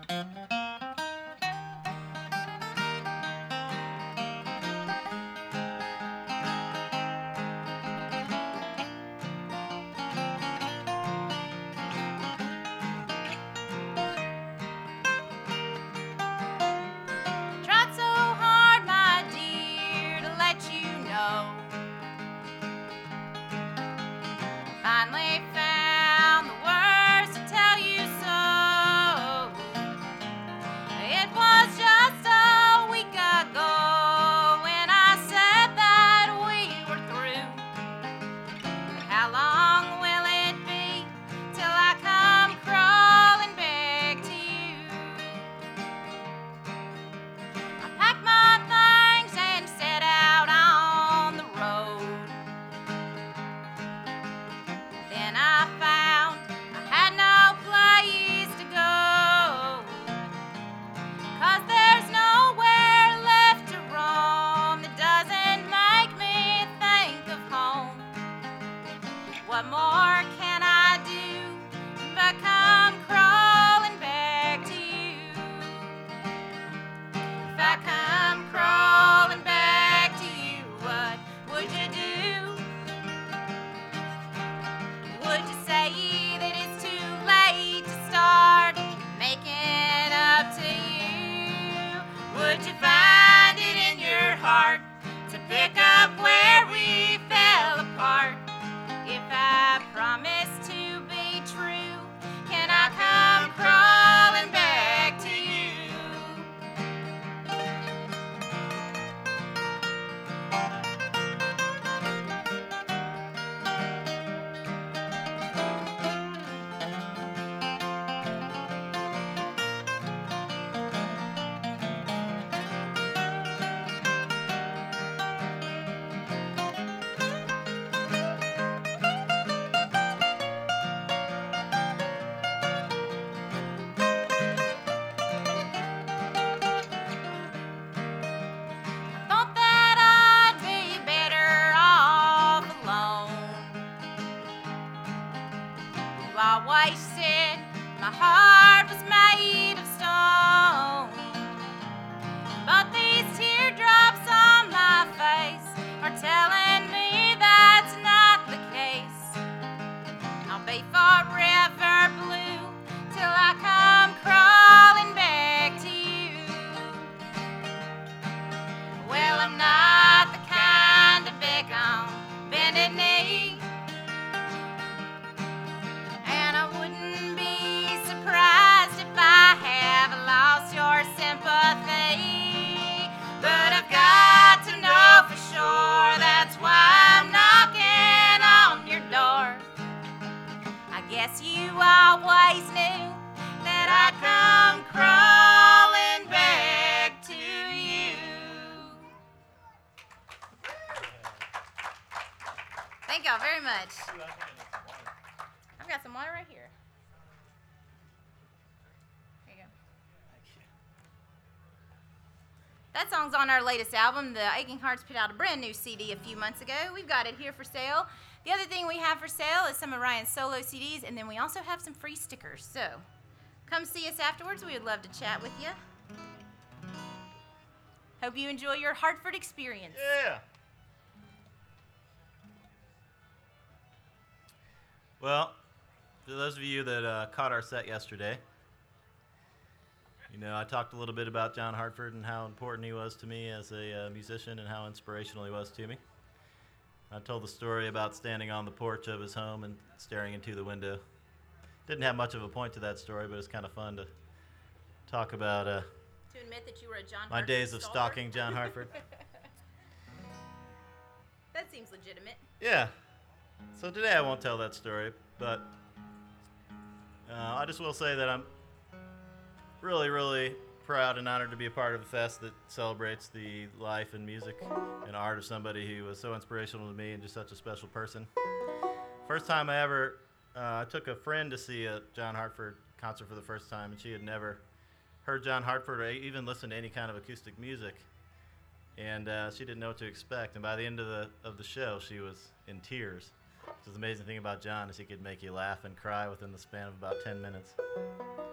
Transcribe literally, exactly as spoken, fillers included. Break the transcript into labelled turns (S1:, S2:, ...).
S1: Tried so hard, my dear, to let you know. Finally found the words to tell you so. It was just a week ago when I said that we were through. But how long will it be till I come crawling back to you? I packed my things and set out on the road. Then I found I had no place to go, 'cause there's nowhere left to roam that doesn't make me think of home. What more can I do but come crawling back to you? If I come crawling back to you, what would you do? Would you say that it's too late to start making up to you? Would you find it in your heart to pick up where we fell apart? If I promise to be true, can I come crawling back to you? Thought that I'd be better off alone. You always said my heart was made of stone, but these teardrops on my face are telling me that's not the case. I'll be forever blue till I come crawling back to you. Well, I'm not the kind to beg on bended knee, and I wouldn't be surprised if I have lost your sympathy. But I've got to know for sure, that's why I'm knocking on your door. I guess you always knew that I'd come crawling back to you. Thank y'all very much. I've got some water right here. There you go. That song's on our latest album. The Aching Hearts put out a brand new C D a few months ago. We've got it here for sale. The other thing we have for sale is some of Ryan's solo C Ds, and then we also have some free stickers. So come see us afterwards. We would love to chat with you. Hope you enjoy your Hartford experience.
S2: Yeah. Well, for those of you that uh, caught our set yesterday, you know, I talked a little bit about John Hartford and how important he was to me as a uh, musician and how inspirational he was to me. I told the story about standing on the porch of his home and staring into the window. Didn't have much of a point to that story, but it's kind of fun to talk about uh,
S1: To admit that you were a John
S2: my
S1: Hartford
S2: days of
S1: stalker.
S2: stalking John Hartford.
S1: That seems legitimate.
S2: Yeah. So today I won't tell that story, but uh, I just will say that I'm really, really proud and honored to be a part of a fest that celebrates the life and music and art of somebody who was so inspirational to me and just such a special person. First time I ever, uh, I took a friend to see a John Hartford concert for the first time, and she had never heard John Hartford or even listened to any kind of acoustic music. And uh, she didn't know what to expect. And by the end of the of the show, she was in tears. Which is the amazing thing about John is he could make you laugh and cry within the span of about ten minutes.